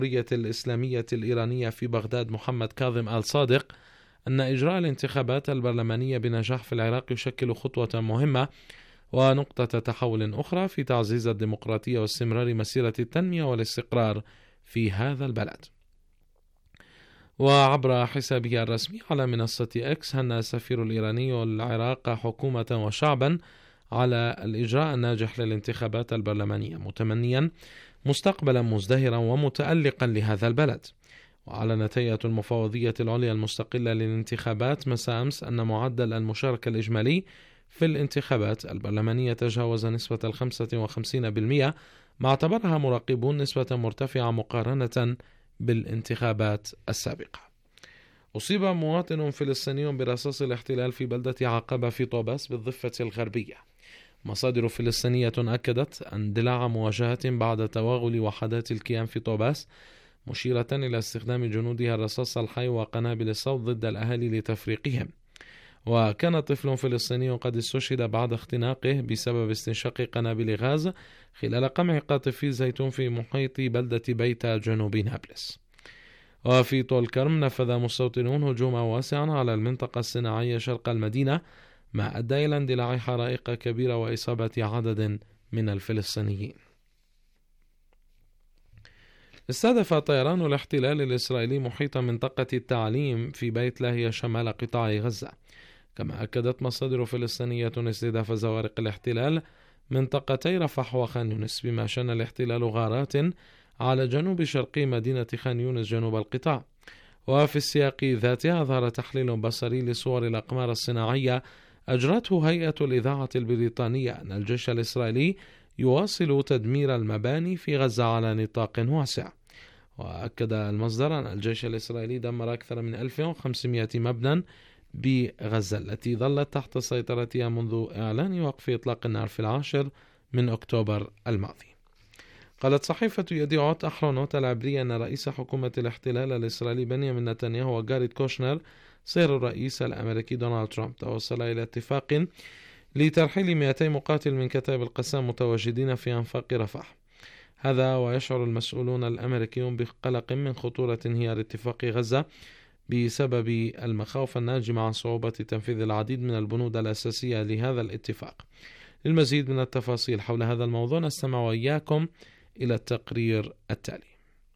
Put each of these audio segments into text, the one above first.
الجمهورية الإسلامية الإيرانية في بغداد محمد كاظم آل صادق أن إجراء الانتخابات البرلمانية بنجاح في العراق يشكل خطوة مهمة ونقطة تحول أخرى في تعزيز الديمقراطية واستمرار مسيرة التنمية والاستقرار في هذا البلد. وعبر حسابه الرسمي على منصة إكس هنأ السفير الإيراني العراق حكومة وشعبا على الإجراء الناجح للانتخابات البرلمانية، متمنيا مستقبلا مزدهرا ومتألقا لهذا البلد. وأعلنت هيئة المفوضية العليا المستقلة للانتخابات مساء أمس أن معدل المشاركة الإجمالي في الانتخابات البرلمانية تجاوز نسبة 55%، ما اعتبرها مراقبون نسبة مرتفعة مقارنة بالانتخابات السابقة. أصيب مواطن فلسطيني برصاص الاحتلال في بلدة عقبة في طوباس بالضفة الغربية. مصادر فلسطينية أكدت اندلاع مواجهة بعد توغل وحدات الكيان في طوباس، مشيرة إلى استخدام جنودها الرصاص الحي وقنابل الصوت ضد الأهالي لتفريقهم. وكان طفل فلسطيني قد استشهد بعد اختناقه بسبب استنشاق قنابل غاز خلال قمع قاطفي زيتون في محيط بلدة بيتا جنوب نابلس. وفي طول كرم نفذ مستوطنون هجوما واسعا على المنطقة الصناعية شرق المدينة، ما أدى إلى اندلاع حرائق كبيرة وإصابة عدد من الفلسطينيين. استهدف طيران الاحتلال الإسرائيلي محيط منطقة التعليم في بيت لاهيا شمال قطاع غزة. كما أكدت مصادر فلسطينية استهداف زوارق الاحتلال منطقتي رفح وخان يونس، بما شن الاحتلال غارات على جنوب شرقي مدينة خان يونس جنوب القطاع. وفي السياق ذاته أظهر تحليل بصري لصور الأقمار الصناعية أجرته هيئة الإذاعة البريطانية أن الجيش الإسرائيلي يواصل تدمير المباني في غزة على نطاق واسع. وأكد المصدر أن الجيش الإسرائيلي دمر أكثر من 1500 مبنى بغزة التي ظلت تحت سيطرتها منذ إعلان وقف إطلاق النار في 10 أكتوبر الماضي. قالت صحيفة يديعوت أحرونوت العبرية أن رئيس حكومة الاحتلال الإسرائيلي بنيامين نتنياهو وجاريد كوشنر صهر الرئيس الأمريكي دونالد ترامب توصل إلى اتفاق لترحيل 200 مقاتل من كتائب القسام متواجدين في أنفاق رفح. هذا ويشعر المسؤولون الأمريكيون بقلق من خطورة انهيار اتفاق غزة بسبب المخاوف الناجمة عن صعوبة تنفيذ العديد من البنود الأساسية لهذا الاتفاق. للمزيد من التفاصيل حول هذا الموضوع نستمع وإياكم إلى التقرير التالي.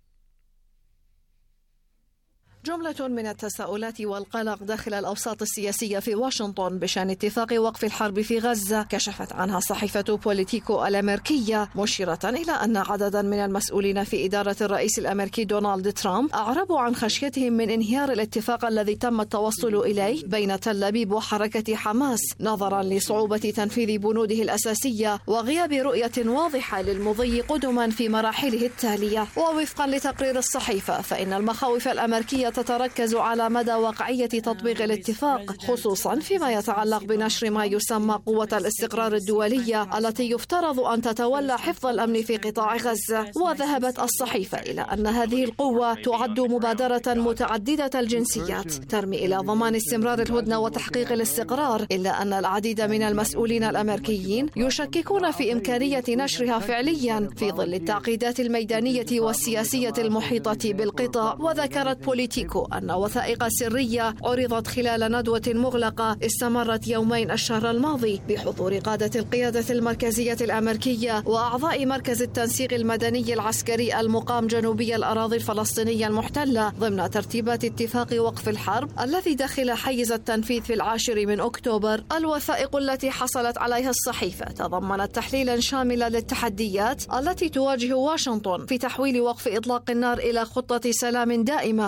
جملة من التساؤلات والقلق داخل الأوساط السياسية في واشنطن بشأن اتفاق وقف الحرب في غزة كشفت عنها صحيفة بوليتيكو الأمريكية، مشيرة إلى أن عددا من المسؤولين في إدارة الرئيس الأمريكي دونالد ترامب أعربوا عن خشيتهم من انهيار الاتفاق الذي تم التوصل إليه بين تل أبيب وحركة حماس نظرا لصعوبة تنفيذ بنوده الأساسية وغياب رؤية واضحة للمضي قدما في مراحله التالية. ووفقا لتقرير الصحيفة فإن المخاوف الأمريكية تتركز على مدى واقعية تطبيق الاتفاق، خصوصا فيما يتعلق بنشر ما يسمى قوة الاستقرار الدولية التي يفترض أن تتولى حفظ الأمن في قطاع غزة. وذهبت الصحيفة إلى أن هذه القوة تعد مبادرة متعددة الجنسيات ترمي إلى ضمان استمرار الهدنة وتحقيق الاستقرار، إلا أن العديد من المسؤولين الأمريكيين يشككون في إمكانية نشرها فعليا في ظل التعقيدات الميدانية والسياسية المحيطة بالقطاع. وذكرت بوليتيكو أن وثائق سرية عرضت خلال ندوة مغلقة استمرت يومين الشهر الماضي بحضور قادة القيادة المركزية الأمريكية وأعضاء مركز التنسيق المدني العسكري المقام جنوبي الأراضي الفلسطينية المحتلة ضمن ترتيبات اتفاق وقف الحرب الذي دخل حيز التنفيذ في 10 أكتوبر. الوثائق التي حصلت عليها الصحيفة تضمنت تحليلا شاملا للتحديات التي تواجه واشنطن في تحويل وقف إطلاق النار إلى خطة سلام دائمة.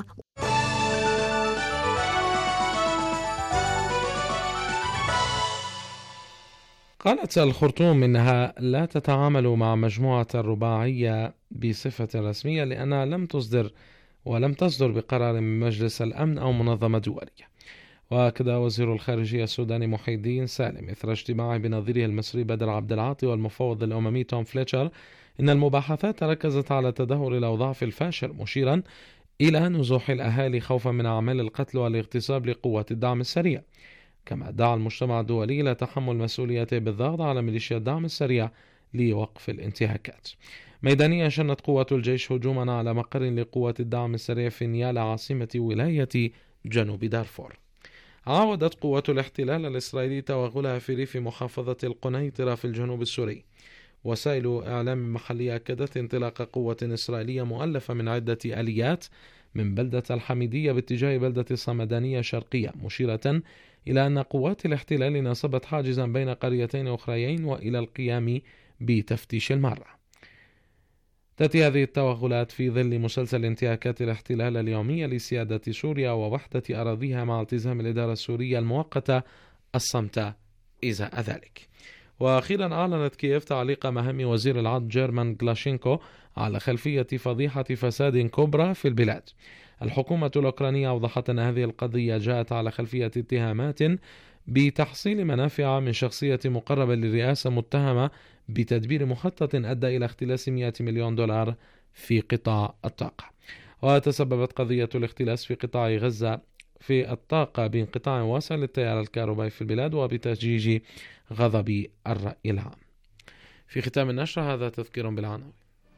قالت الخرطوم إنها لا تتعامل مع مجموعة الرباعية بصفة رسمية لأنها لم تصدر بقرار من مجلس الأمن أو منظمة دولية. وكذا وزير الخارجية السوداني محي الدين سالم إثر اجتماعه بنظيره المصري بدر عبد العاطي والمفوض الأممي توم فليتشر إن المباحثات ركزت على تدهور الأوضاع في الفاشر، مشيرا إلى نزوح الأهالي خوفا من أعمال القتل والاغتصاب لقوة الدعم السريع. كما دعا المجتمع الدولي إلى تحمل مسؤوليته بالضغط على ميليشيا الدعم السريع لوقف الانتهاكات. ميدانيا شنت قوات الجيش هجوما على مقر لقوات الدعم السريع في نيالا عاصمة ولاية جنوب دارفور. عاودت قوات الاحتلال الإسرائيلي توغلها في ريف محافظة القنيطرة في الجنوب السوري. وسائل إعلام محلية أكدت انطلاق قوة إسرائيلية مؤلفة من عدة آليات من بلدة الحميدية باتجاه بلدة الصمدانية الشرقية، مشيرة إلى أن قوات الاحتلال نصبت حاجزا بين قريتين أخريين وإلى القيام بتفتيش المرة. تأتي هذه التوغلات في ظل مسلسل انتهاكات الاحتلال اليومية لسيادة سوريا ووحدة أراضيها مع التزام الإدارة السورية المؤقتة الصمت إزاء ذلك. وأخيرا أعلنت كييف تعليق مهام وزير العدل جيرمان غلاشينكو على خلفية فضيحة فساد كبرى في البلاد. الحكومة الأوكرانية أوضحت أن هذه القضية جاءت على خلفية اتهامات بتحصيل منافع من شخصية مقربة للرئاسة متهمة بتدبير مخطط أدى إلى اختلاس 100 مليون دولار في قطاع الطاقة. وتسببت قضية الاختلاس في قطاع غزة في الطاقة بانقطاع واسع للتيار الكهربائي في البلاد وبتجيج غضب الرأي العام. في ختام النشرة هذا تذكير بالعناوين.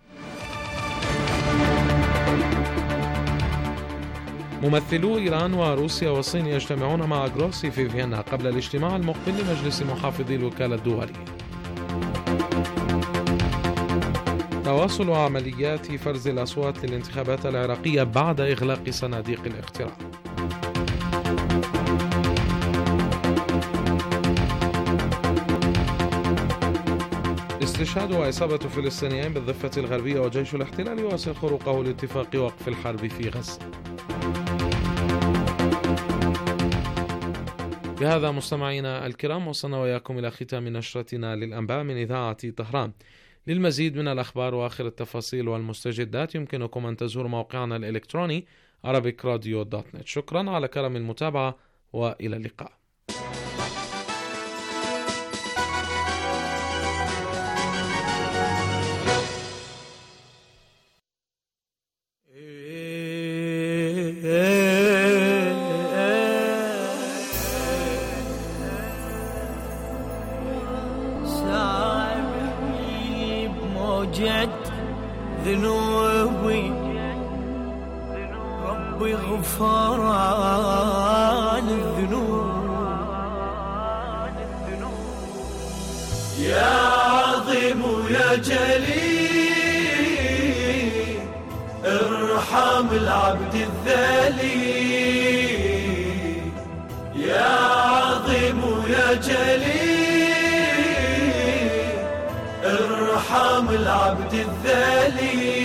ممثلو إيران وروسيا والصين يجتمعون مع غروسي في فيينا قبل الاجتماع المقبل لمجلس محافظي الوكالة الدولية. تواصل عمليات فرز الأصوات للانتخابات العراقية بعد إغلاق صناديق الاقتراع. استشهاد وإصابة فلسطينيين بالضفة الغربية وجيش الاحتلال يواصل خروقه لاتفاق وقف الحرب في غزة. بهذا مستمعينا الكرام وصلنا وإياكم إلى ختام نشرتنا للأنباء من إذاعة طهران. للمزيد من الأخبار وآخر التفاصيل والمستجدات يمكنكم أن تزوروا موقعنا الإلكتروني arabicradio.net. شكرا على كرم المتابعة وإلى اللقاء. ذنوبي ربي غفران الذنوب يا عظيم يا جليل ارحم العبد الذليل يا عظيم يا جليل ارحم العبد الذليل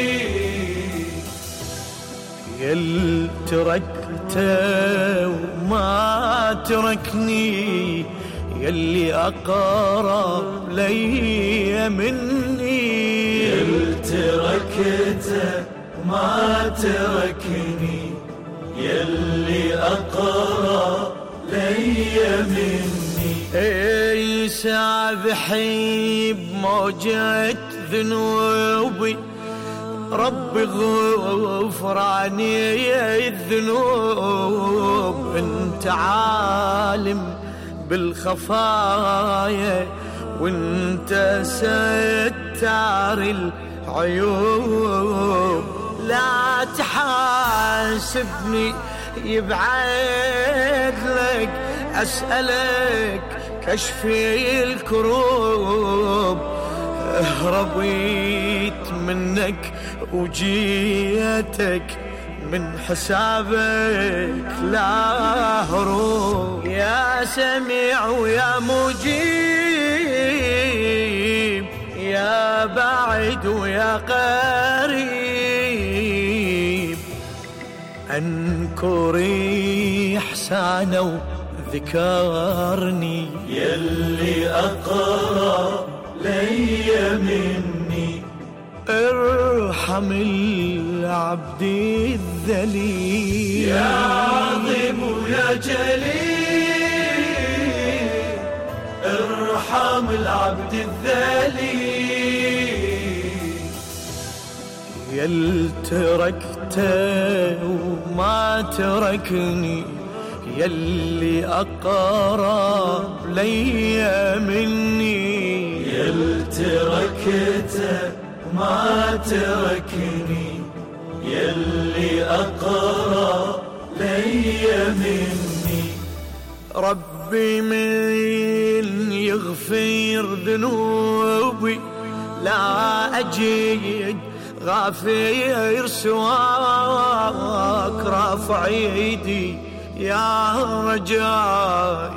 يل تركته وما تركني يلي أقرب لي مني يل تركته وما تركني يلي أقرب لي مني سابحي بموجة ذنوبي ربي غفراني الذنوب انت عالم بالخفايا وانت ستار العيوب لا تحاسبني يبعد لك أسألك كشفي الكروب هربيت منك وجيتك من حسابك لا هروب يا سميع ويا مجيب يا بعيد ويا قريب أنكري إحسانه ذكرني يلي أقرب لي مني ارحم العبد الذليل يا عظيم يا جليل ارحم العبد الذليل يل تركته وما تركني يلي أقرب لي مني يل تركته ما تركني يلي أقرب لي مني. ربي من يغفر ذنوبي لا أجد غافر سواك. رافع ايدي يا رجاي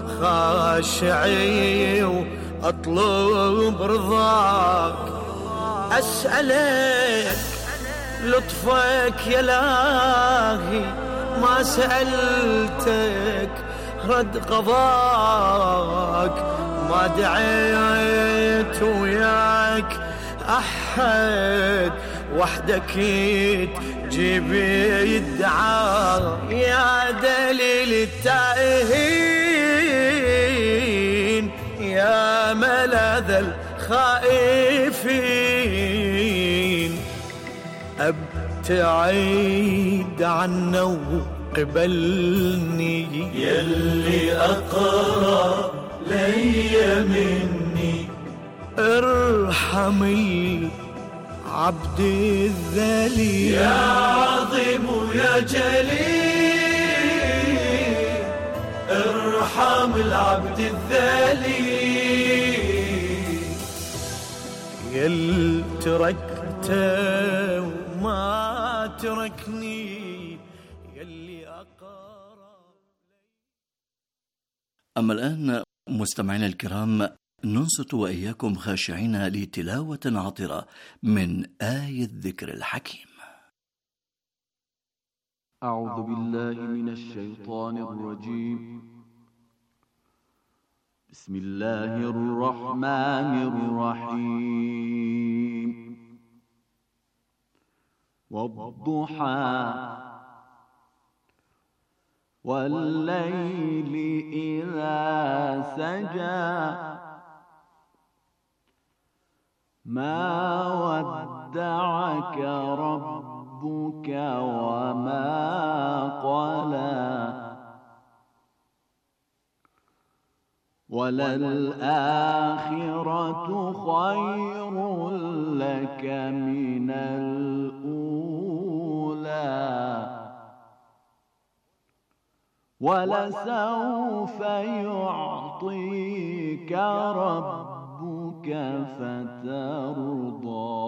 خاشعي واطلب رضاك. اسألك لطفك يا لاهي ما سألتك رد قضاك. ما دعيت وياك أحد وحدك تجيب يدعى. يا دليل التائهين يا ملاذ الخائفين. ابتعد عنا وقبلني يلي أقرب لي مني. ارحم العبد الذليل يا عظيم يا جليل. ارحم العبد الذليل يل تركته وما تركني يلي أقرب. أما الآن مستمعينا الكرام ننصت وإياكم خاشعين لتلاوة عطرة من آية الذكر الحكيم. أعوذ بالله من الشيطان الرجيم. بسم الله الرحمن الرحيم. والضحى والليل إذا سجى ما ودعك ربك وما قلى وللآخرة خير لك من الأولى ولسوف يعطيك ربك فترضى.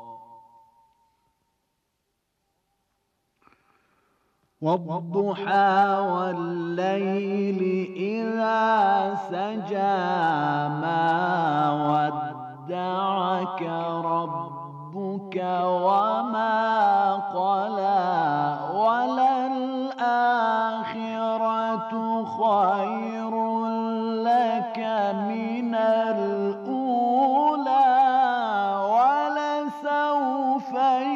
والضحى والليل إذا سجى ما ودعك ربك وما قلى وللآخرة خير لك من الأولى ولسوف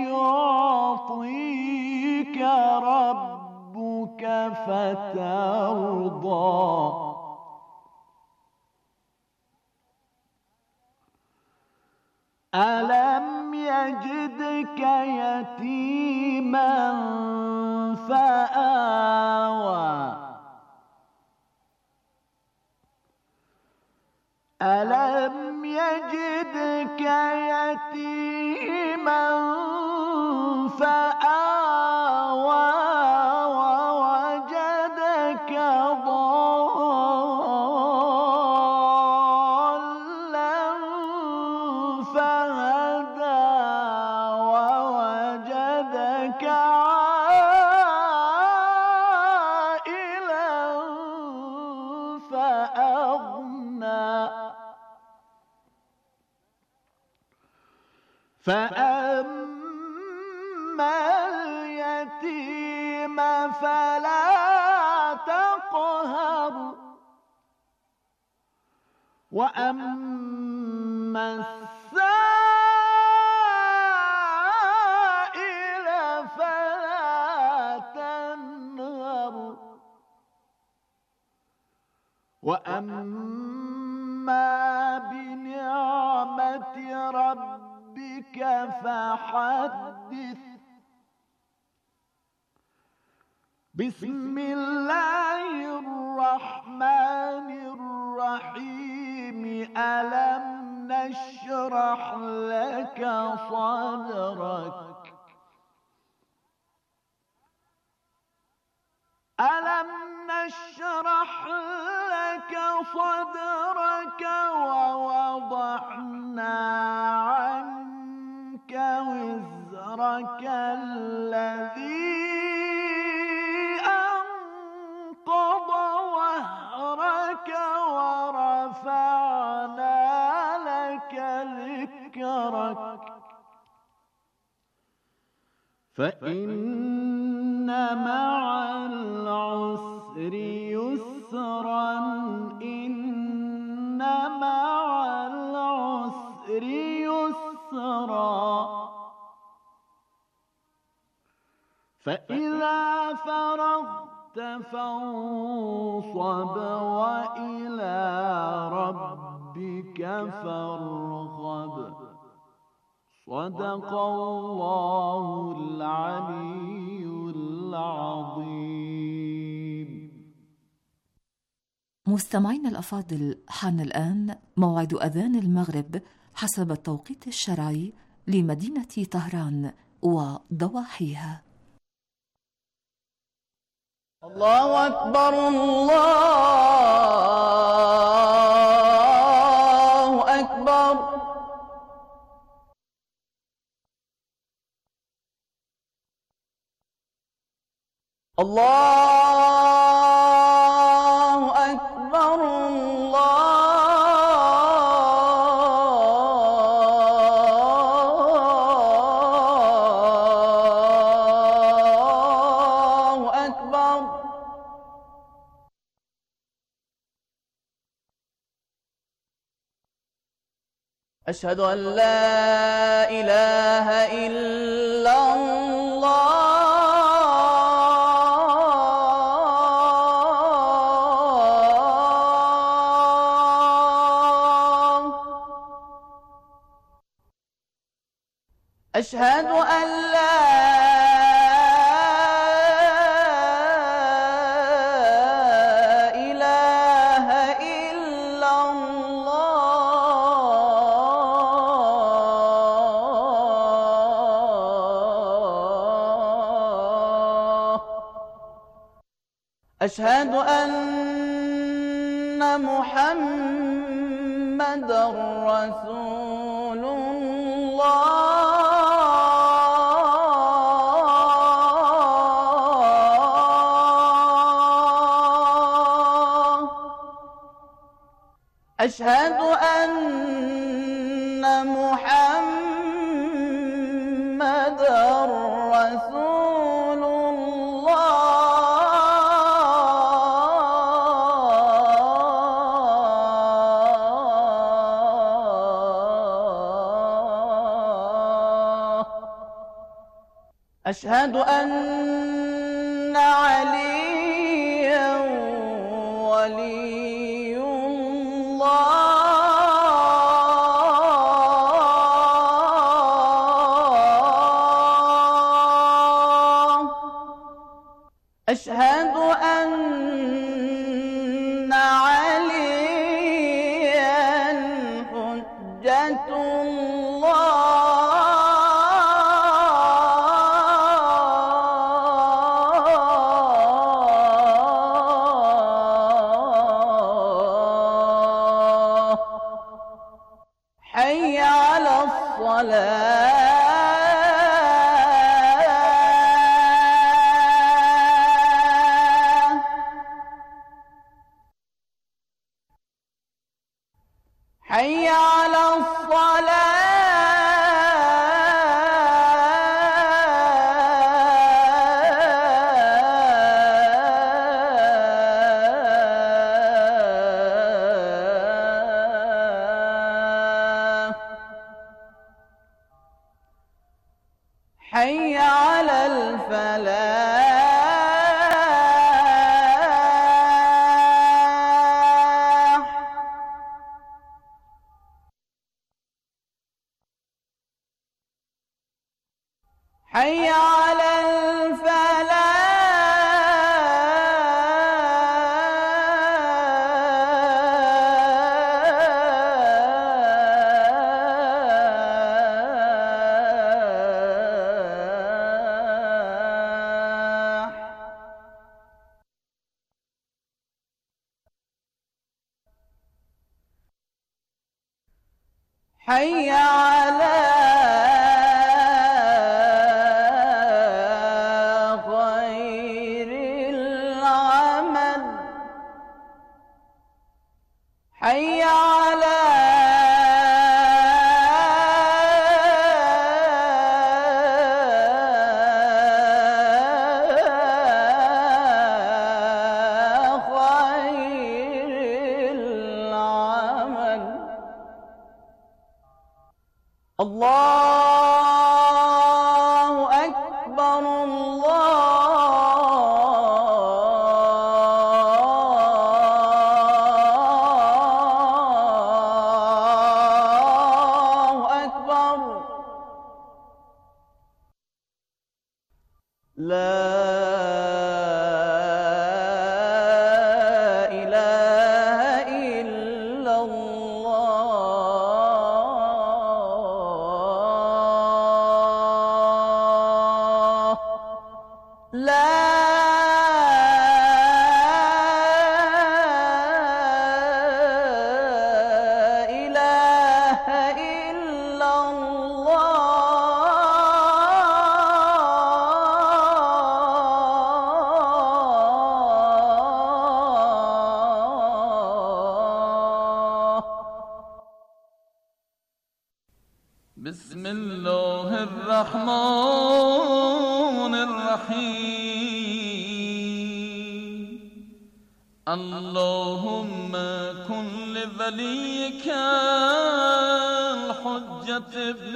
يعطيك ربك فترضى. ألم يجدك يتيما فآوى ألم يجدك يتيما فآوى ووجدك ضالا فهدى ووجدك عائلا فأغنى فأما اليتيم فلا تقهر وأما السائل فلا تنهر وأما بنعمة ربك فحدث. بسم الله الرحمن الرحيم. ألم نشرح لك صدرك ألم نشرح لك صدرك ووضعنا عنك وزرك الذي أنقض ظهرك ورفعنا لك ذكرك فإن مع العسر يسرا إن مع العسر يسرا فإذا فرغت فانصب وإلى ربك فارغب صدق الله العلي العظيم. مستمعين الأفاضل، حان الآن موعد أذان المغرب حسب التوقيت الشرعي لمدينة طهران وضواحيها. الله أكبر الله أكبر الله أكبر الله أكبر. أشهد أن لا إله إلا الله. أشهد أن لا إله إلا الله. أشهد أن محمدًا رسول الله. أشهد أن محمدًا رسول الله. أشهد أن عليًا ولي الله. أشهد أن عليًا حجة الله. حي على الصلاة. حي على الصلاة. حي على الفلاح. حي على حي على خير العمل حي على الله أكبر الله أكبر لا إله إلا الله لا إله إلا الله. بسم الله الرحمن الرحيم اللهم كن لوليك الحجة ابن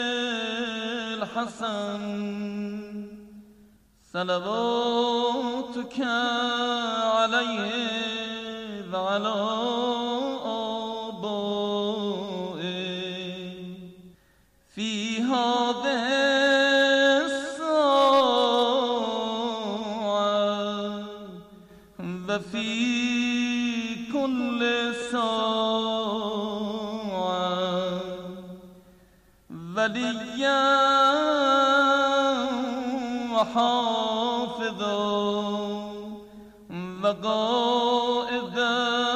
الحسن صلواتك عليه وعلى آبائه في هذه الساعة وفي كل ساعة وليا وحافظا وقائدا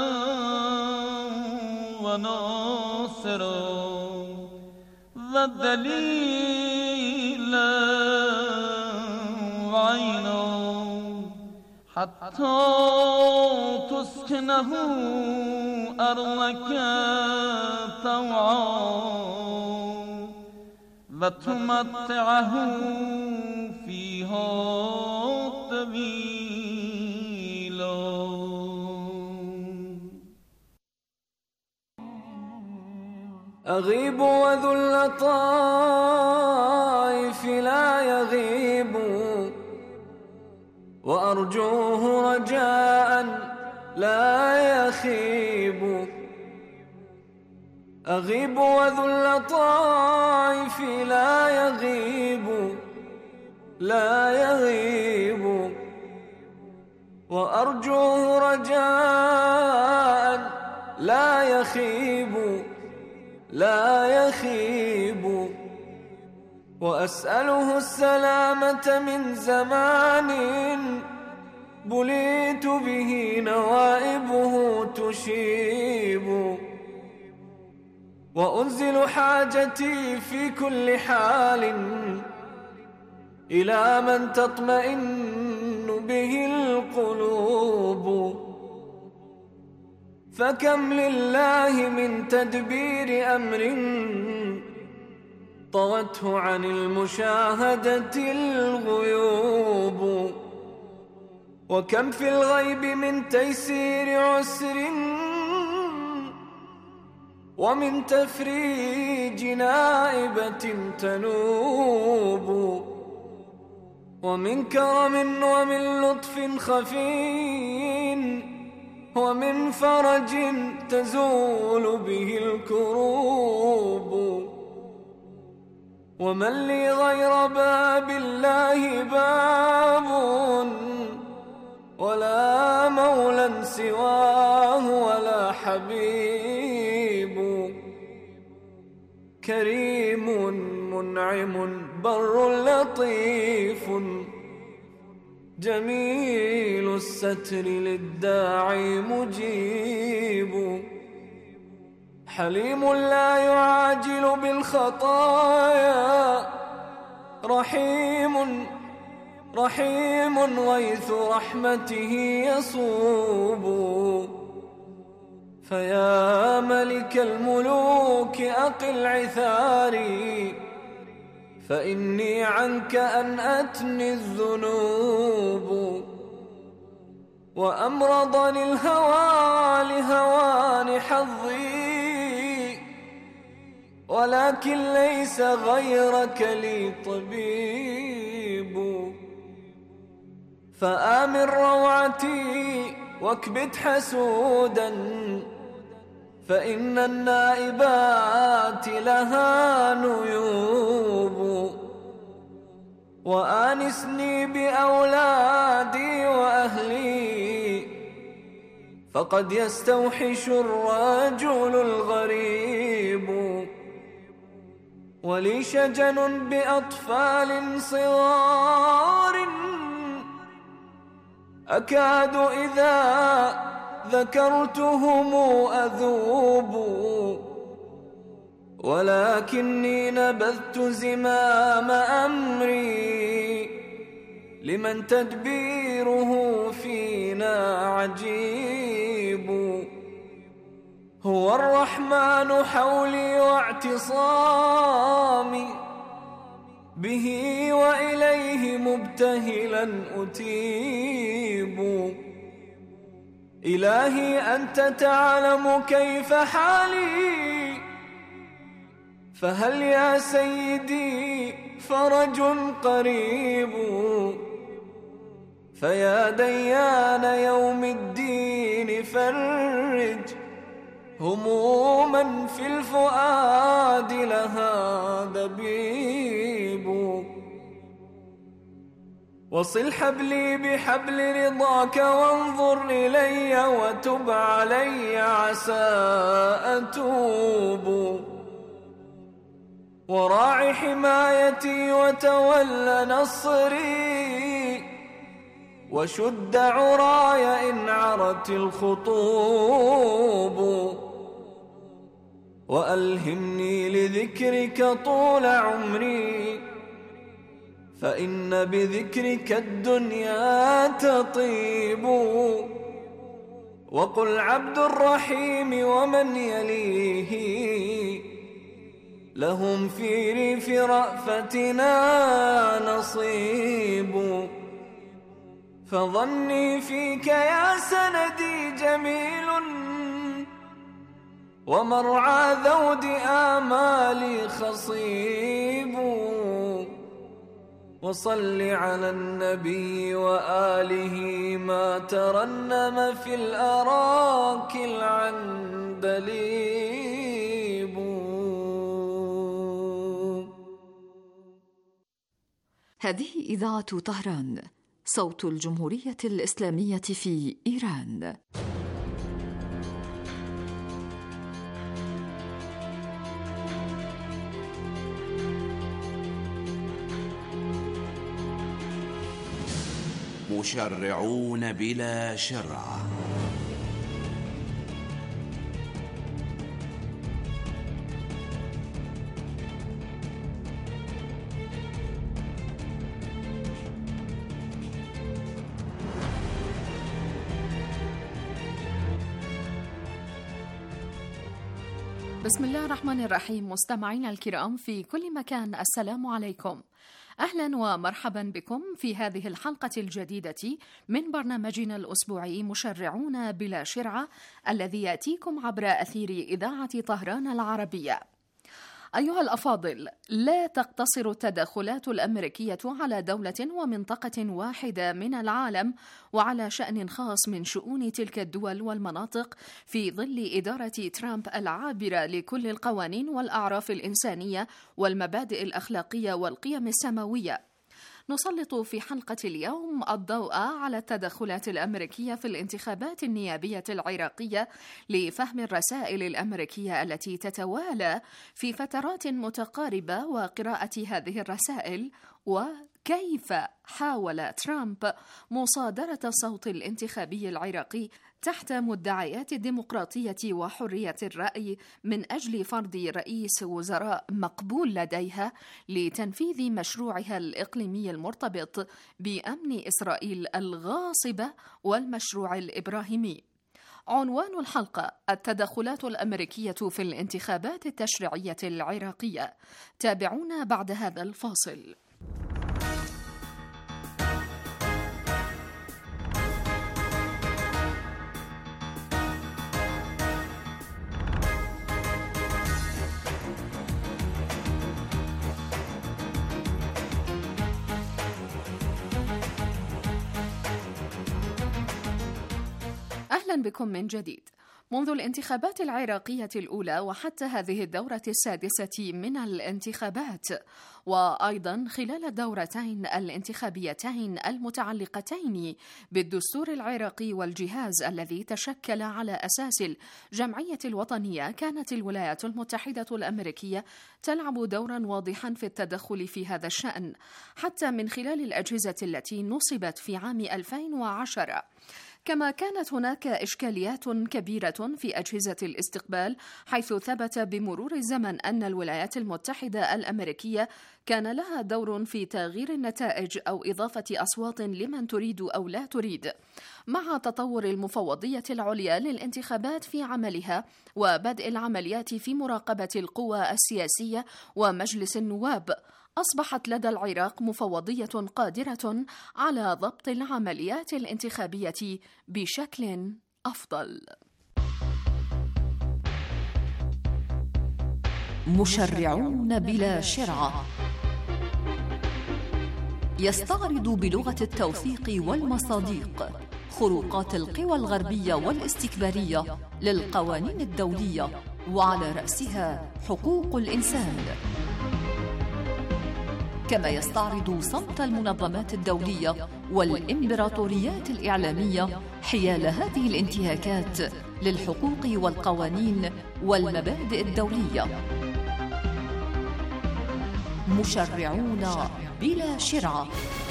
وناصرا ودليلا وعينا حتى تسكنه أرضك طوعا وتمتعه فيها طويلا. أغيب وذو اللطائف لا يغيب وأرجوه رجاء لا يخيب أغيب وذو اللطائف لا يغيب لا يغيب وأرجوه رجاء لا يخيب لا يخيب وأسأله السلامة من زمان بليت به نوائبه تشيب وأنزل حاجتي في كل حال إلى من تطمئن به القلوب فكم لله من تدبير أمر طوته عن المشاهدة الغيوب وكم في الغيب من تيسير عسر ومن تفريج نائبة تنوب ومن كرم ومن لطف خفي ومن فرج تزول به الكروب ومن لي غير باب الله باب ولا مولى سواه ولا حبيب كريم منعم بر لطيف جميل الستر للداعي مجيب حليم لا يعاجل بالخطايا، رحيم غيث رحمته يصوب. فيا ملك الملوك أقل عثاري، فإني عنك أنأتني الذنوب. وأمرضني الهوى لهوان حظي، ولكن ليس غيرك لي طبيب. فآمن روعتي واكبت حسودا، فإن النائبات لها نيوب. وآنسني بأولادي وأهلي، فقد يستوحش الرجل الغريب. ولي شجن بأطفال صغار، أكاد إذا ذكرتهم أذوب. ولكني نبذت زمام أمري، لمن تدبيره فينا عجيب. هو الرحمن حولي واعتصامي، به وإليه مبتهلا أتيب. إلهي أنت تعلم كيف حالي، فهل يا سيدي فرج قريب. فيا ديان يوم الدين فرج هموما في الفؤاد لها دبيب. وصل حبلي بحبل رضاك وانظر إلي وتب علي عسى أتوب. وراعي حمايتي وتول نصري، وشد عراي إن عرت الخطوب. وألهمني لذكرك طول عمري، فإن بذكرك الدنيا تطيب. وقل عبد الرحيم ومن يليه، لهم في ريف رأفتنا نصيب. فظني فيك يا سندي جميل، ومرعى ذود آمالي خصيب. وصل على النبي وآله ما ترنم في الأراك العندليب. هذه إذاعة طهران، صوت الجمهورية الإسلامية في إيران. مشرعون بلا شرع. بسم الله الرحمن الرحيم. مستمعينا الكرام في كل مكان، السلام عليكم. أهلا ومرحبا بكم في هذه الحلقة الجديدة من برنامجنا الأسبوعي مشرعون بلا شرعة، الذي يأتيكم عبر أثير إذاعة طهران العربية. أيها الأفاضل، لا تقتصر التدخلات الأمريكية على دولة ومنطقة واحدة من العالم وعلى شأن خاص من شؤون تلك الدول والمناطق في ظل إدارة ترامب العابرة لكل القوانين والأعراف الإنسانية والمبادئ الأخلاقية والقيم السماوية. نسلط في حلقة اليوم الضوء على التدخلات الأمريكية في الانتخابات النيابية العراقية لفهم الرسائل الأمريكية التي تتوالى في فترات متقاربة وقراءة هذه الرسائل كيف حاول ترامب مصادرة الصوت الانتخابي العراقي تحت مدعيات الديمقراطية وحرية الرأي من أجل فرض رئيس وزراء مقبول لديها لتنفيذ مشروعها الإقليمي المرتبط بأمن إسرائيل الغاصبة والمشروع الإبراهيمي. عنوان الحلقة: التدخلات الأمريكية في الانتخابات التشريعية العراقية. تابعونا بعد هذا الفاصل. أهلا بكم من جديد. منذ الانتخابات العراقية الأولى وحتى هذه الدورة السادسة من الانتخابات، وأيضا خلال الدورتين الانتخابيتين المتعلقتين بالدستور العراقي والجهاز الذي تشكل على أساس الجمعية الوطنية، كانت الولايات المتحدة الأمريكية تلعب دورا واضحا في التدخل في هذا الشأن، حتى من خلال الأجهزة التي نصبت في عام 2010. كما كانت هناك إشكاليات كبيرة في أجهزة الاستقبال، حيث ثبت بمرور الزمن أن الولايات المتحدة الأمريكية كان لها دور في تغيير النتائج أو إضافة أصوات لمن تريد أو لا تريد. مع تطور المفوضية العليا للانتخابات في عملها وبدء العمليات في مراقبة القوى السياسية ومجلس النواب، أصبحت لدى العراق مفوضية قادرة على ضبط العمليات الانتخابية بشكل أفضل. مشرعون بلا شرعة يستعرض بلغة التوثيق والمصادق خروقات القوى الغربية والاستكبارية للقوانين الدولية، وعلى رأسها حقوق الإنسان، كما يستعرض صمت المنظمات الدولية والإمبراطوريات الإعلامية حيال هذه الانتهاكات للحقوق والقوانين والمبادئ الدولية. مشرعون بلا شرعة.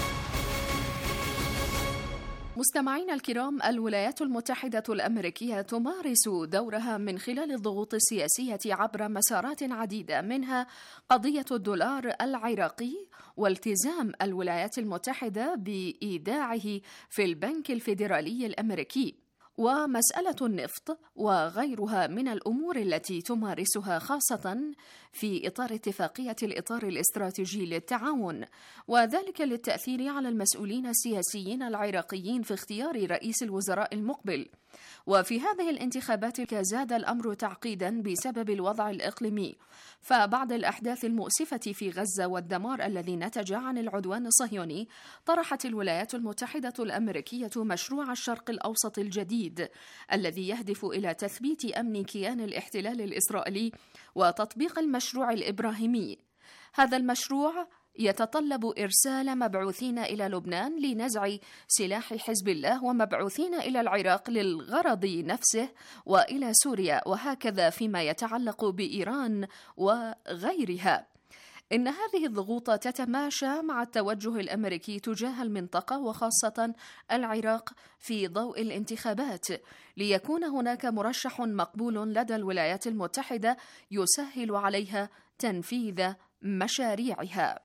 مستمعينا الكرام، الولايات المتحدة الأمريكية تمارس دورها من خلال الضغوط السياسية عبر مسارات عديدة، منها قضية الدولار العراقي والتزام الولايات المتحدة بإيداعه في البنك الفيدرالي الأمريكي، ومسألة النفط وغيرها من الأمور التي تمارسها، خاصة في إطار اتفاقية الإطار الاستراتيجي للتعاون، وذلك للتأثير على المسؤولين السياسيين العراقيين في اختيار رئيس الوزراء المقبل. وفي هذه الانتخابات زاد الأمر تعقيدا بسبب الوضع الإقليمي، فبعد الأحداث المؤسفة في غزة والدمار الذي نتج عن العدوان الصهيوني، طرحت الولايات المتحدة الأمريكية مشروع الشرق الأوسط الجديد الذي يهدف إلى تثبيت أمن كيان الاحتلال الإسرائيلي وتطبيق المشروع الإبراهيمي. هذا المشروع يتطلب إرسال مبعوثين إلى لبنان لنزع سلاح حزب الله، ومبعوثين إلى العراق للغرض نفسه، وإلى سوريا، وهكذا فيما يتعلق بإيران وغيرها. إن هذه الضغوط تتماشى مع التوجه الأمريكي تجاه المنطقة وخاصة العراق في ضوء الانتخابات، ليكون هناك مرشح مقبول لدى الولايات المتحدة يسهل عليها تنفيذ مشاريعها.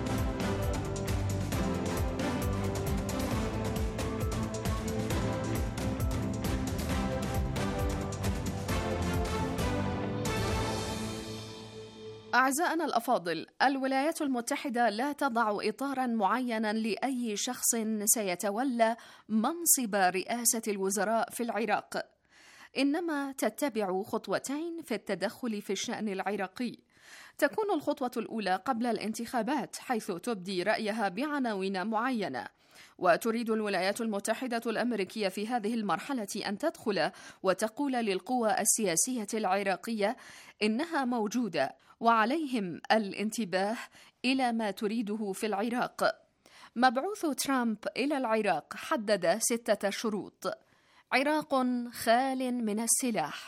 أعزائنا الأفاضل، الولايات المتحدة لا تضع إطاراً معيناً لأي شخص سيتولى منصب رئاسة الوزراء في العراق، إنما تتبع خطوتين في التدخل في الشأن العراقي. تكون الخطوة الأولى قبل الانتخابات، حيث تبدي رأيها بعناوين معينة، وتريد الولايات المتحدة الأمريكية في هذه المرحلة أن تدخل وتقول للقوى السياسية العراقية إنها موجودة وعليهم الانتباه إلى ما تريده في العراق. مبعوث ترامب إلى العراق حدد 6 شروط: عراق خال من السلاح،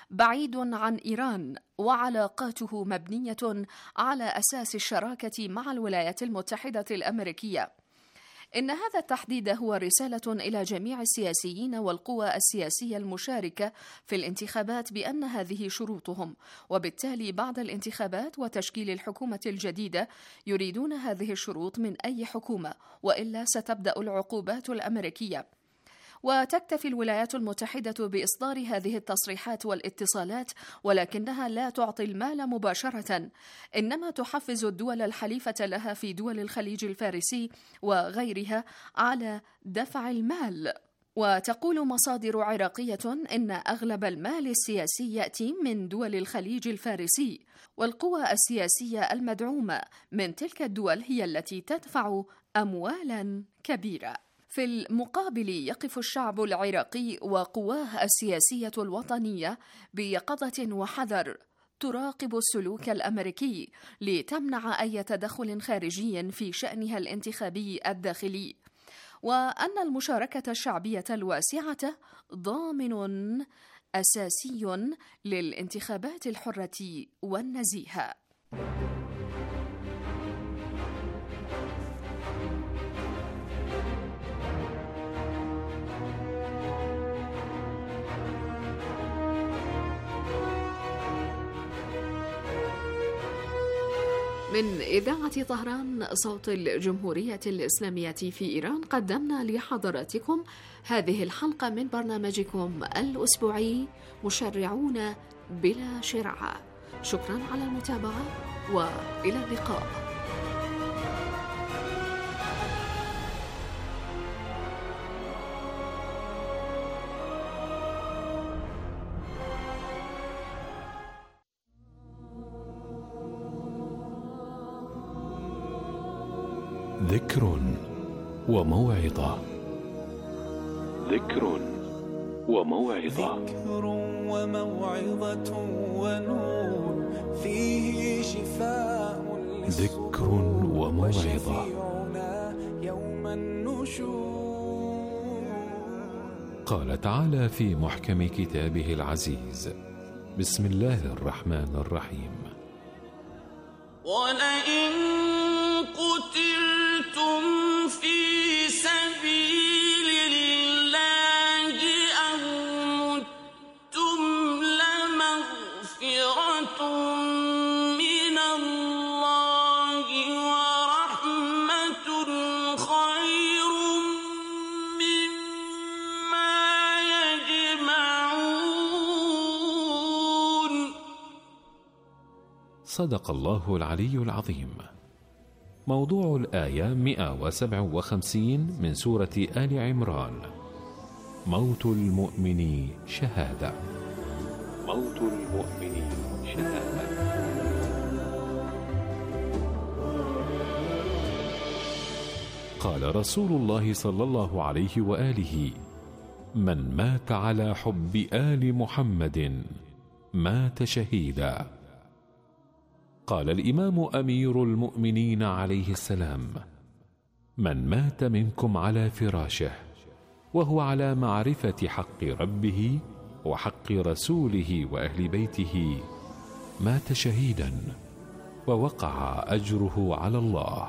بعيد عن إيران، وعلاقاته مبنية على أساس الشراكة مع الولايات المتحدة الأمريكية. إن هذا التحديد هو رسالة إلى جميع السياسيين والقوى السياسية المشاركة في الانتخابات بأن هذه شروطهم، وبالتالي بعد الانتخابات وتشكيل الحكومة الجديدة يريدون هذه الشروط من أي حكومة، وإلا ستبدأ العقوبات الأمريكية. وتكتفي الولايات المتحدة بإصدار هذه التصريحات والاتصالات، ولكنها لا تعطي المال مباشرة، إنما تحفز الدول الحليفة لها في دول الخليج الفارسي وغيرها على دفع المال. وتقول مصادر عراقية إن أغلب المال السياسي يأتي من دول الخليج الفارسي، والقوى السياسية المدعومة من تلك الدول هي التي تدفع أموالا كبيرة. في المقابل يقف الشعب العراقي وقواه السياسية الوطنية بيقظة وحذر، تراقب السلوك الأمريكي لتمنع أي تدخل خارجي في شأنها الانتخابي الداخلي، وأن المشاركة الشعبية الواسعة ضامن أساسي للانتخابات الحرة والنزيهة. من إذاعة طهران صوت الجمهورية الإسلامية في إيران، قدمنا لحضراتكم هذه الحلقة من برنامجكم الأسبوعي مشرعون بلا شرعة. شكرا على المتابعة وإلى اللقاء. ذكر وموعظة. ذكر وموعظة. ذكر وموعظة ونور فيه شفاء. ذكر وموعظة. يوم النشور. قال تعالى في محكم كتابه العزيز: بسم الله الرحمن الرحيم: ولئن قتلتم في سبيل الله أو متم لمغفرة من الله ورحمة خير مما يجمعون. صدق الله العلي العظيم. موضوع الآية 157 من سورة آل عمران: موت المؤمن شهادة. موت المؤمن شهادة. قال رسول الله صلى الله عليه وآله: من مات على حب آل محمد مات شهيدا. قال الإمام أمير المؤمنين عليه السلام: من مات منكم على فراشه وهو على معرفة حق ربه وحق رسوله وأهل بيته مات شهيدا ووقع أجره على الله.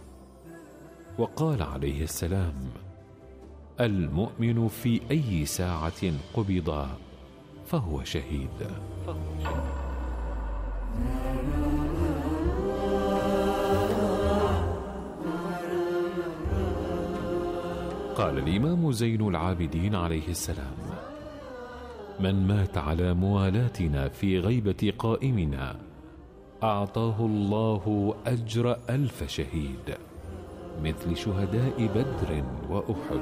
وقال عليه السلام: المؤمن في أي ساعة قبض فهو شهيد. قال الإمام زين العابدين عليه السلام: من مات على موالاتنا في غيبة قائمنا أعطاه الله أجر 1000 شهيد مثل شهداء بدر وأحد.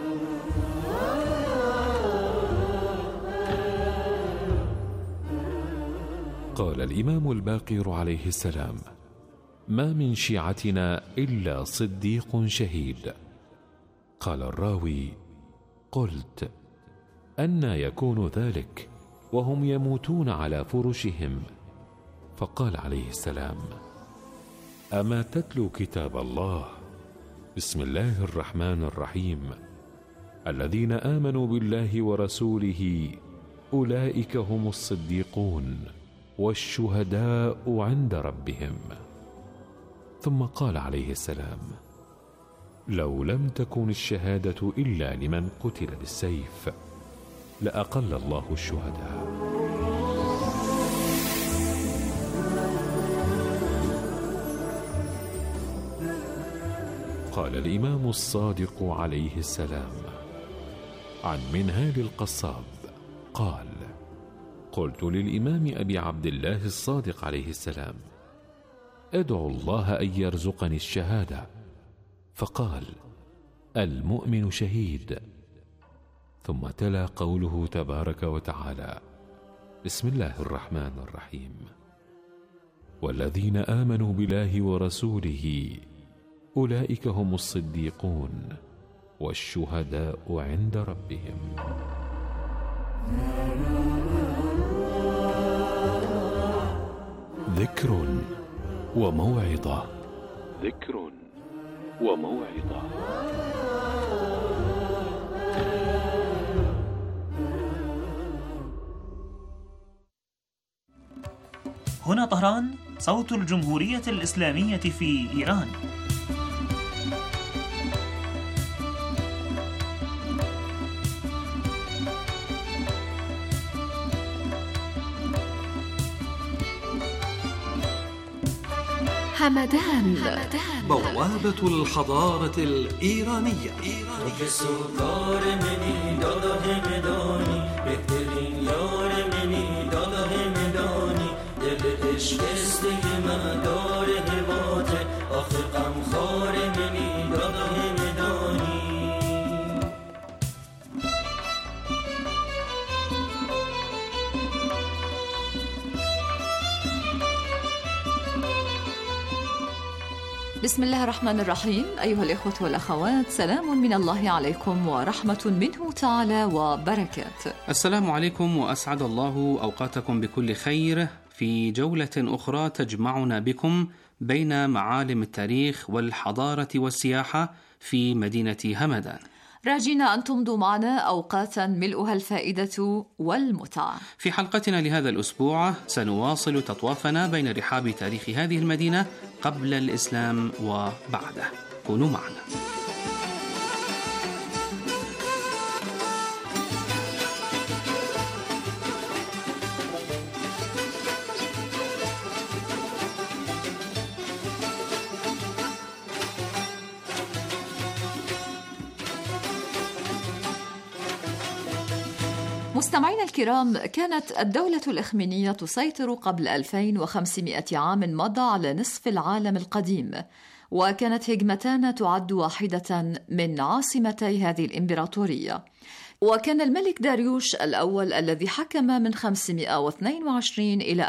قال الإمام الباقر عليه السلام: ما من شيعتنا إلا صديق شهيد. قال الراوي: قلت: أنى يكون ذلك وهم يموتون على فرشهم؟ فقال عليه السلام: أما تتلو كتاب الله؟ بسم الله الرحمن الرحيم: الذين آمنوا بالله ورسوله أولئك هم الصديقون والشهداء عند ربهم. ثم قال عليه السلام: لو لم تكن الشهادة إلا لمن قتل بالسيف لأقل الله الشهداء. قال الإمام الصادق عليه السلام عن منهال القصاب قال: قلت للإمام أبي عبد الله الصادق عليه السلام: أدعو الله أن يرزقني الشهادة، فقال: المؤمن شهيد. ثم تلا قوله تبارك وتعالى: بسم الله الرحمن الرحيم: والذين آمنوا بالله ورسوله أولئك هم الصديقون والشهداء عند ربهم. ذكر وموعظة. ذكر وموعظة. هنا طهران، صوت الجمهورية الإسلامية في إيران. همدان، بوابة الحضارة الإيرانية. بسم الله الرحمن الرحيم. أيها الإخوة والأخوات، سلام من الله عليكم ورحمة منه تعالى وبركاته. السلام عليكم وأسعد الله أوقاتكم بكل خير في جولة أخرى تجمعنا بكم بين معالم التاريخ والحضارة والسياحة في مدينة همدان، راجين أن تمضوا معنا أوقاتا ملؤها الفائدة والمتعة. في حلقتنا لهذا الأسبوع سنواصل تطوافنا بين رحاب تاريخ هذه المدينة قبل الإسلام وبعده. كونوا معنا. مستمعينا الكرام، كانت الدولة الإخمينية تسيطر قبل 2500 عام مضى على نصف العالم القديم، وكانت هجمتان تعد واحدة من عاصمتي هذه الإمبراطورية. وكان الملك داريوش الأول الذي حكم من 522 إلى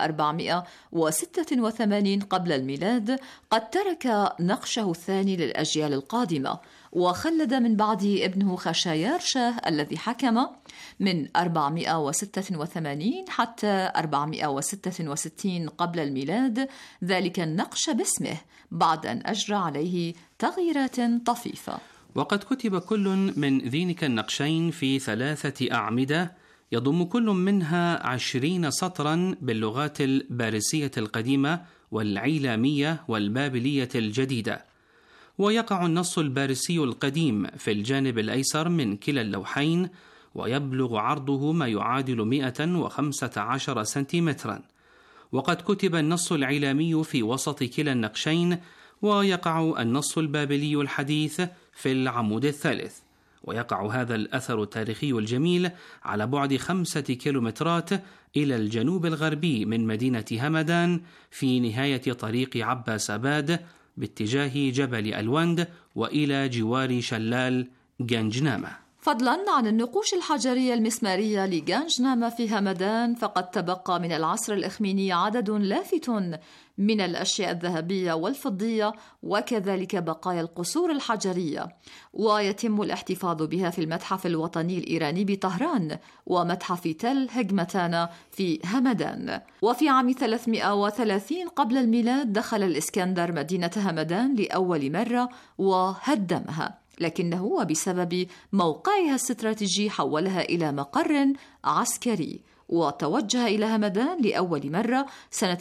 486 قبل الميلاد قد ترك نقشه الثاني للأجيال القادمة، وخلد من بعده ابنه خشايار شاه الذي حكم من 486 حتى 466 قبل الميلاد ذلك النقش باسمه بعد أن أجرى عليه تغييرات طفيفة. وقد كتب كل من ذينك النقشين في 3 أعمدة يضم كل منها 20 سطرا باللغات البارسية القديمة والعيلامية والبابلية الجديدة، ويقع النص البارسي القديم في الجانب الأيسر من كلا اللوحين، ويبلغ عرضه ما يعادل 115 سنتيمترا. وقد كتب النص العيلامي في وسط كلا النقشين، ويقع النص البابلي الحديث في العمود الثالث. ويقع هذا الأثر التاريخي الجميل على بعد 5 كيلومترات إلى الجنوب الغربي من مدينة همدان في نهاية طريق عباس آباد باتجاه جبل الوند وإلى جوار شلال جانجنامة. فضلا عن النقوش الحجرية المسمارية لجانجنامة في همدان، فقد تبقى من العصر الإخميني عدد لافت من الأشياء الذهبية والفضية، وكذلك بقايا القصور الحجرية، ويتم الاحتفاظ بها في المتحف الوطني الإيراني بطهران ومتحف تل هجمتان في همدان. وفي عام 330 قبل الميلاد دخل الإسكندر مدينة همدان لأول مرة وهدمها، لكنه وبسبب موقعها الاستراتيجي حولها إلى مقر عسكري، وتوجه إلى همدان لأول مرة سنة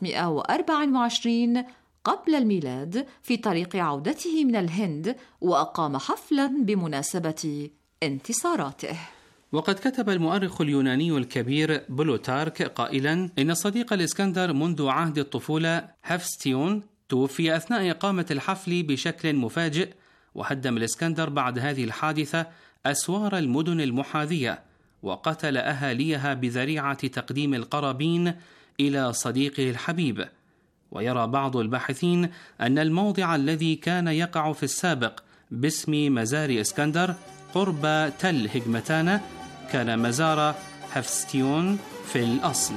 324 قبل الميلاد في طريق عودته من الهند، وأقام حفلا بمناسبة انتصاراته. وقد كتب المؤرخ اليوناني الكبير بلوتارك قائلا إن صديق الإسكندر منذ عهد الطفولة هفستيون توفي أثناء إقامة الحفل بشكل مفاجئ، وهدم الإسكندر بعد هذه الحادثة أسوار المدن المحاذية وقتل أهاليها بذريعة تقديم القرابين إلى صديقه الحبيب. ويرى بعض الباحثين أن الموضع الذي كان يقع في السابق باسم مزار إسكندر قرب تل هجمتانا كان مزار هفستيون في الأصل.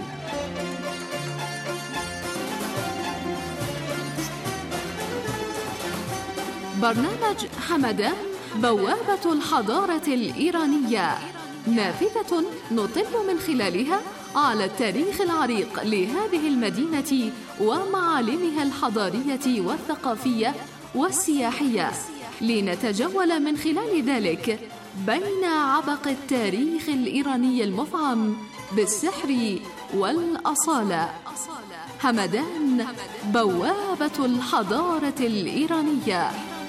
برنامج همدان بوابة الحضارة الإيرانية، نافذة نطل من خلالها على التاريخ العريق لهذه المدينة ومعالمها الحضارية والثقافية والسياحية، لنتجول من خلال ذلك بين عبق التاريخ الإيراني المفعم بالسحر والأصالة. همدان بوابة الحضارة الإيرانية.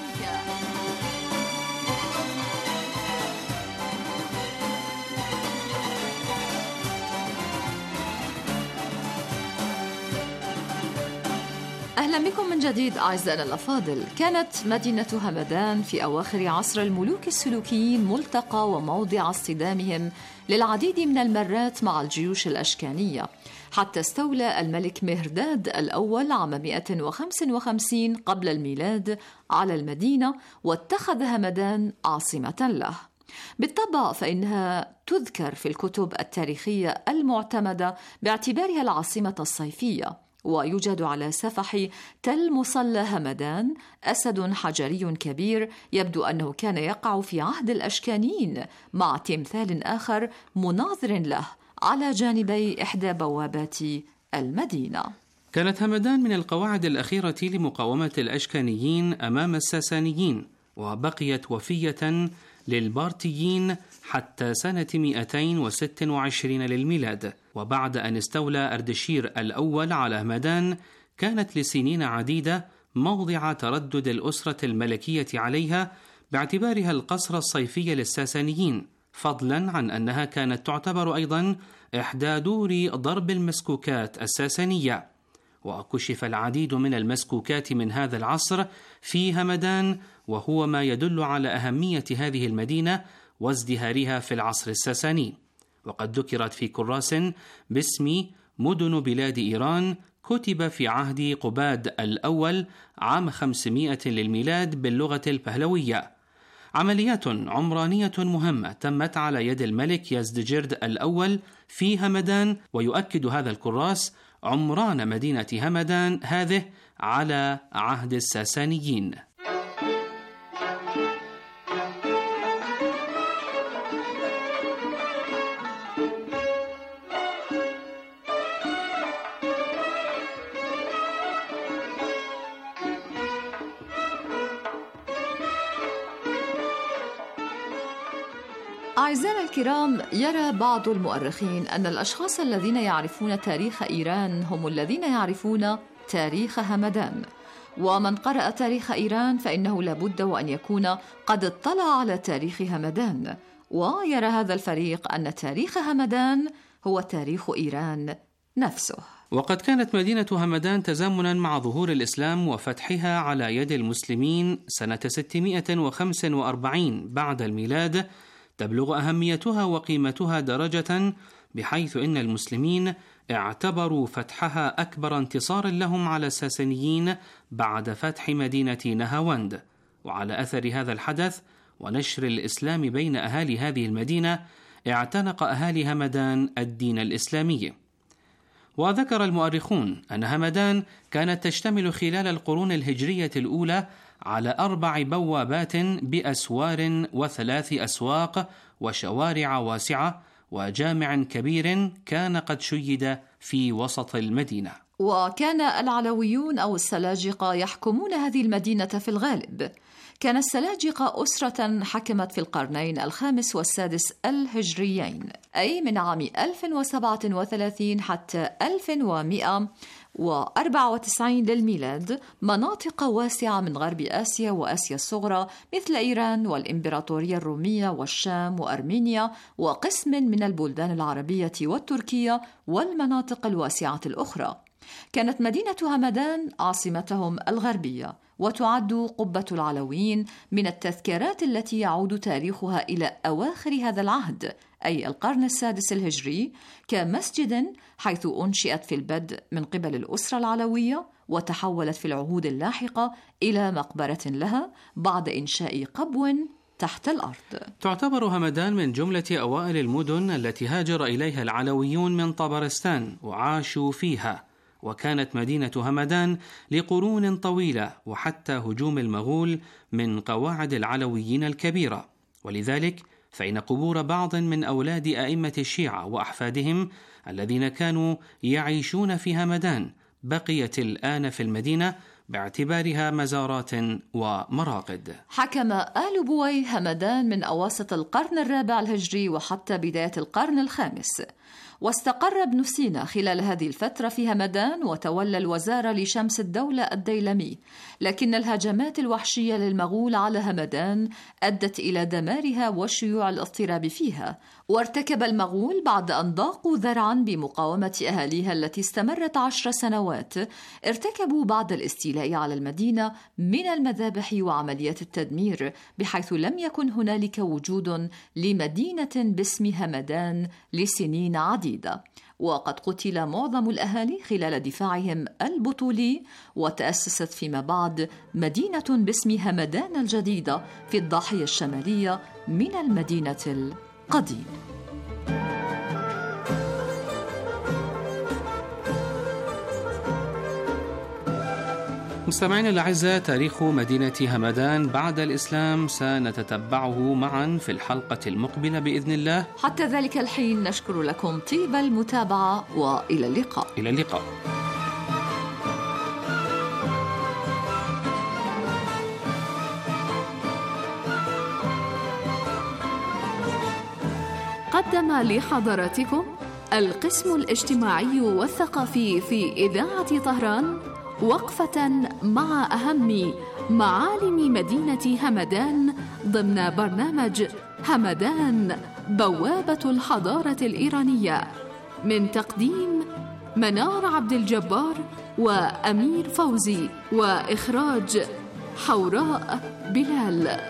أهلا بكم من جديد أعزائنا الأفاضل. كانت مدينة همدان في أواخر عصر الملوك السلوكيين ملتقى وموضع اصطدامهم للعديد من المرات مع الجيوش الأشكانية، حتى استولى الملك مهرداد الأول عام 155 قبل الميلاد على المدينة واتخذ همدان عاصمة له. بالطبع فإنها تذكر في الكتب التاريخية المعتمدة باعتبارها العاصمة الصيفية، ويوجد على سفح تل مصلى همدان أسد حجري كبير يبدو أنه كان يقع في عهد الأشكانيين، مع تمثال آخر مناظر له على جانبي إحدى بوابات المدينة. كانت همدان من القواعد الأخيرة لمقاومة الأشكانيين أمام الساسانيين، وبقيت وفية للبارتيين حتى سنة 226 للميلاد. وبعد أن استولى أردشير الأول على همدان كانت لسنين عديدة موضع تردد الأسرة الملكية عليها باعتبارها القصر الصيفي للساسانيين، فضلا عن أنها كانت تعتبر أيضا إحدى دور ضرب المسكوكات الساسانية. وكشف العديد من المسكوكات من هذا العصر في همدان، وهو ما يدل على أهمية هذه المدينة وازدهارها في العصر الساساني. وقد ذكرت في كراس باسم مدن بلاد إيران كتب في عهد قباد الأول عام 500 للميلاد باللغة البهلوية. عمليات عمرانية مهمة تمت على يد الملك يزدجرد الأول في همدان، ويؤكد هذا الكراس عمران مدينة همدان هذه على عهد الساسانيين. أعزائنا الكرام، يرى بعض المؤرخين أن الأشخاص الذين يعرفون تاريخ إيران هم الذين يعرفون تاريخ همدان، ومن قرأ تاريخ إيران فإنه لابد وأن يكون قد اطلع على تاريخ همدان. ويرى هذا الفريق أن تاريخ همدان هو تاريخ إيران نفسه. وقد كانت مدينة همدان تزامنا مع ظهور الإسلام وفتحها على يد المسلمين سنة 645 بعد الميلاد، تبلغ أهميتها وقيمتها درجة بحيث إن المسلمين اعتبروا فتحها أكبر انتصار لهم على الساسانيين بعد فتح مدينة نهاوند. وعلى أثر هذا الحدث ونشر الإسلام بين أهالي هذه المدينة، اعتنق أهالي همدان الدين الإسلامي. وذكر المؤرخون أن همدان كانت تشتمل خلال القرون الهجرية الأولى على 4 بوابات بأسوار و3 أسواق وشوارع واسعة وجامع كبير كان قد شيد في وسط المدينة. وكان العلويون أو السلاجقة يحكمون هذه المدينة في الغالب. كان السلاجقة أسرة حكمت في القرنين الخامس والسادس الهجريين، أي من عام 1037 حتى 1194 للميلاد، مناطق واسعة من غرب آسيا وآسيا الصغرى مثل إيران والإمبراطورية الرومية والشام وأرمينيا وقسم من البلدان العربية والتركية والمناطق الواسعة الأخرى. كانت مدينة همدان عاصمتهم الغربية، وتعد قبة العلويين من التذكارات التي يعود تاريخها إلى أواخر هذا العهد، أي القرن السادس الهجري، كمسجد حيث أنشئت في البدء من قبل الأسرة العلوية، وتحولت في العهود اللاحقة إلى مقبرة لها بعد إنشاء قبو تحت الأرض. تعتبر همدان من جملة أوائل المدن التي هاجر إليها العلويون من طبرستان وعاشوا فيها، وكانت مدينة همدان لقرون طويلة وحتى هجوم المغول من قواعد العلويين الكبيرة، ولذلك فإن قبور بعض من أولاد أئمة الشيعة وأحفادهم الذين كانوا يعيشون في همدان بقيت الآن في المدينة باعتبارها مزارات ومراقد. حكم آل بوي همدان من أواسط القرن الرابع الهجري وحتى بداية القرن الخامس، واستقر ابن سينا خلال هذه الفترة في همدان وتولى الوزارة لشمس الدولة الديلمي، لكن الهجمات الوحشية للمغول على همدان أدت إلى دمارها وشيوع الاضطراب فيها، وارتكب المغول بعد أن ضاقوا ذرعا بمقاومة أهاليها التي استمرت 10 سنوات، ارتكبوا بعد الاستيلاء على المدينة من المذابح وعمليات التدمير، بحيث لم يكن هنالك وجود لمدينة باسم همدان لسنين عديدة، وقد قتل معظم الأهالي خلال دفاعهم البطولي، وتأسست فيما بعد مدينة باسم همدان الجديدة في الضاحية الشمالية من المدينة القديمة. مستمعينا الأعزاء، تاريخ مدينة همدان بعد الإسلام سنتتبعه معا في الحلقة المقبلة بإذن الله. حتى ذلك الحين نشكر لكم طيب المتابعة، وإلى اللقاء. إلى اللقاء. قدم لحضراتكم القسم الاجتماعي والثقافي في إذاعة طهران وقفة مع أهم معالم مدينة همدان ضمن برنامج همدان بوابة الحضارة الإيرانية، من تقديم منار عبد الجبار وأمير فوزي، وإخراج حوراء بلال.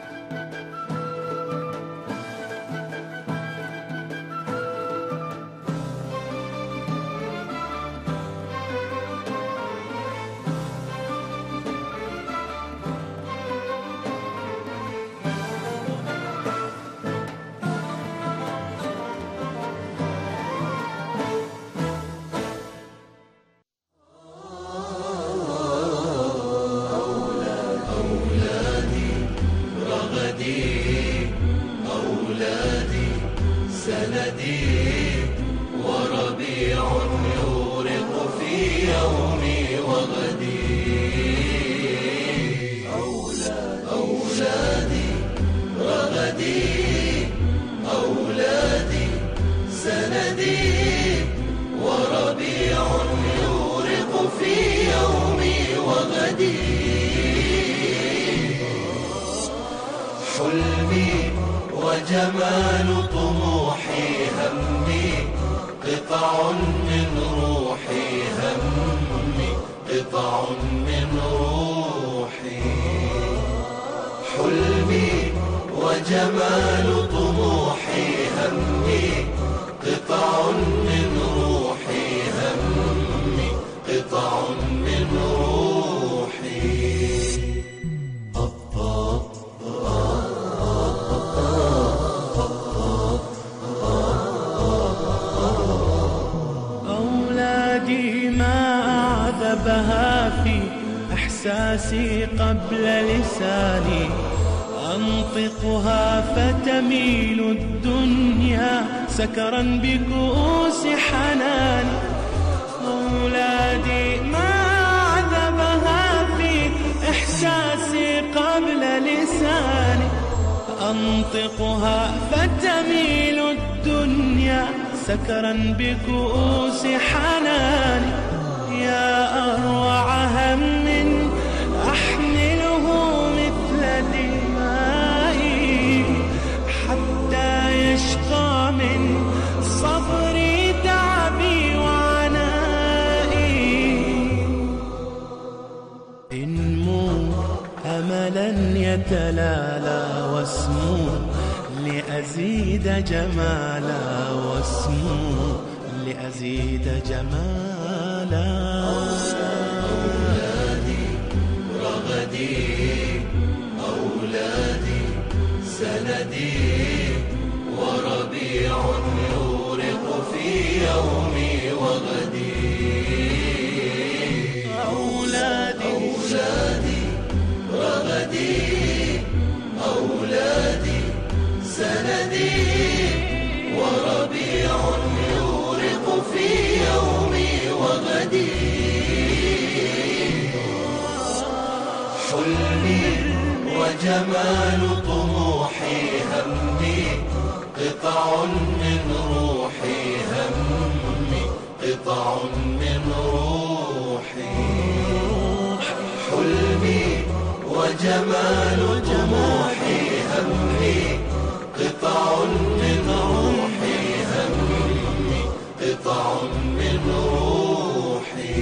حلمي وجمال طموحي همي قطع من روحي همي قطع من روحي. حلمي وجمال طموحي همي قطع من روحي همي قطع من روحي. أولادي ما أعذبها في إحساسي قبل لساني، أنطقها فتميل الدنيا سكرا بكؤوس حناني. أولادي ما أعذبها في إحساسي قبل لساني، أنطقها فتميل الدنيا سكرا بكؤوس حناني. يا أروع هم أحمله مثل دمائي حتى يشقى من صبري تعبي وعنائي. انمو أملا يتلالى واسمو لأزيد جمالا واسمو لأزيد جمالا. أولادي رغدي أولادي سندي وربيع يورق في يومي وغدي. أولادي رغدي أولادي سندي وربيع يورق في يومي وغدي. حلمي وجمال طموحي همي قطع من روحي همي قطع من روحي. حلمي وجمال طموحي همي قطع من روحي همي قطع من روحي.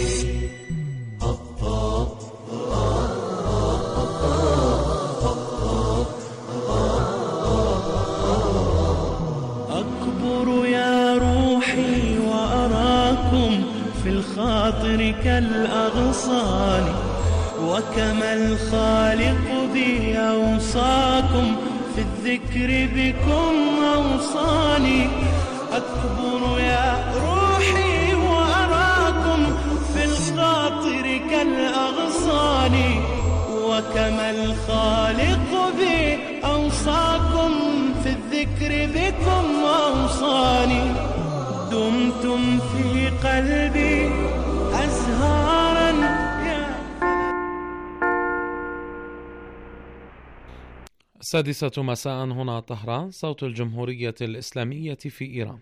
أكبر يا روحي وأراكم في الخاطر كالأغصان وكما الخالق بي أوصاكم في الذكر بكم أوصاني. أكبر يا روحي وأراكم في الخاطر كالأغصان وكما الخالق بي أوصاكم في الذكر بكم أوصاني. دمتم في قلبي أزهارا. السادسة مساء هنا طهران، صوت الجمهورية الإسلامية في إيران.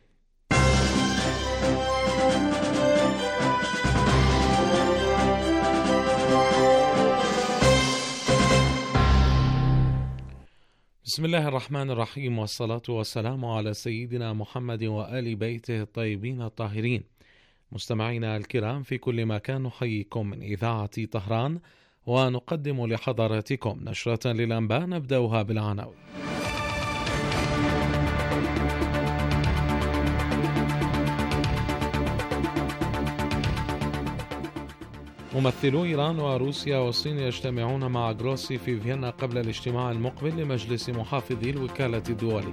بسم الله الرحمن الرحيم، والصلاة والسلام على سيدنا محمد وآل بيته الطيبين الطاهرين. مستمعينا الكرام في كل مكان، نحييكم من إذاعة طهران ونقدم لحضراتكم نشرة للأنباء نبدأها بالعناوين. ممثلو إيران وروسيا والصين يجتمعون مع جروسي في فيينا قبل الاجتماع المقبل لمجلس محافظي الوكالة الدولية.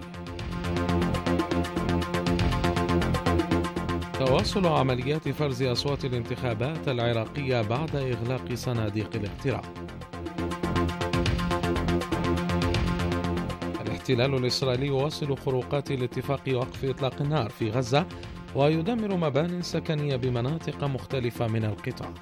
تواصل عمليات فرز أصوات الانتخابات العراقية بعد إغلاق صناديق الاقتراع. الاحتلال الإسرائيلي يواصل خروقات الاتفاق وقف إطلاق النار في غزة ويدمر مبان سكنية بمناطق مختلفة من القطاع.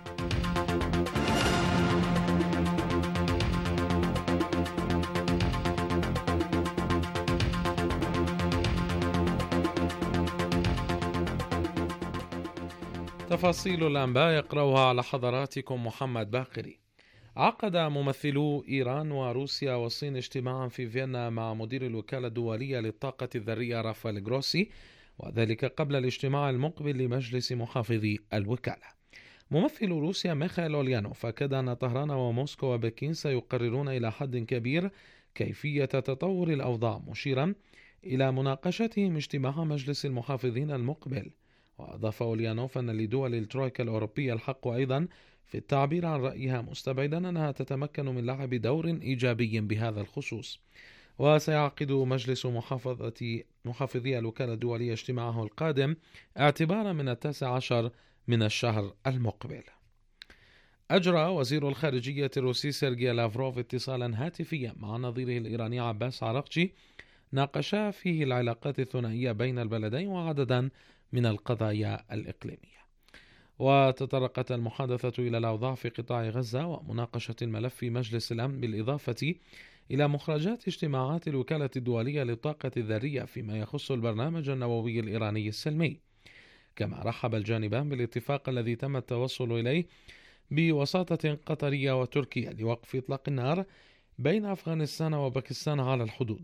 تفاصيل الأنباء يقرأها على حضراتكم محمد باقري. عقد ممثلو إيران وروسيا والصين اجتماعا في فيينا مع مدير الوكالة الدولية للطاقة الذرية رافائيل جروسي، وذلك قبل الاجتماع المقبل لمجلس محافظي الوكالة. ممثل روسيا ميخائيل أوليانوف أكد أن طهران وموسكو وبكين سيقررون إلى حد كبير كيفية تطور الأوضاع، مشيرا إلى مناقشتهم اجتماع مجلس المحافظين المقبل. وأضاف أوليانوف أن لدول الترويكا الأوروبية الحق أيضا في التعبير عن رأيها، مستبعدا أنها تتمكن من لعب دور إيجابي بهذا الخصوص. وسيعقد مجلس محافظي الوكالة الدولية اجتماعه القادم اعتبارا من 19 من الشهر المقبل. أجرى وزير الخارجية الروسي سيرجي لافروف اتصالا هاتفيا مع نظيره الإيراني عباس عراقجي، ناقشا فيه العلاقات الثنائية بين البلدين وعددا من القضايا الإقليمية. وتطرقت المحادثة إلى الأوضاع في قطاع غزة ومناقشة الملف في مجلس الأمن، بالإضافة إلى مخرجات اجتماعات الوكالة الدولية للطاقة الذرية فيما يخص البرنامج النووي الإيراني السلمي. كما رحب الجانبان بالاتفاق الذي تم التوصل إليه بوساطة قطرية وتركيا لوقف إطلاق النار بين أفغانستان وباكستان على الحدود.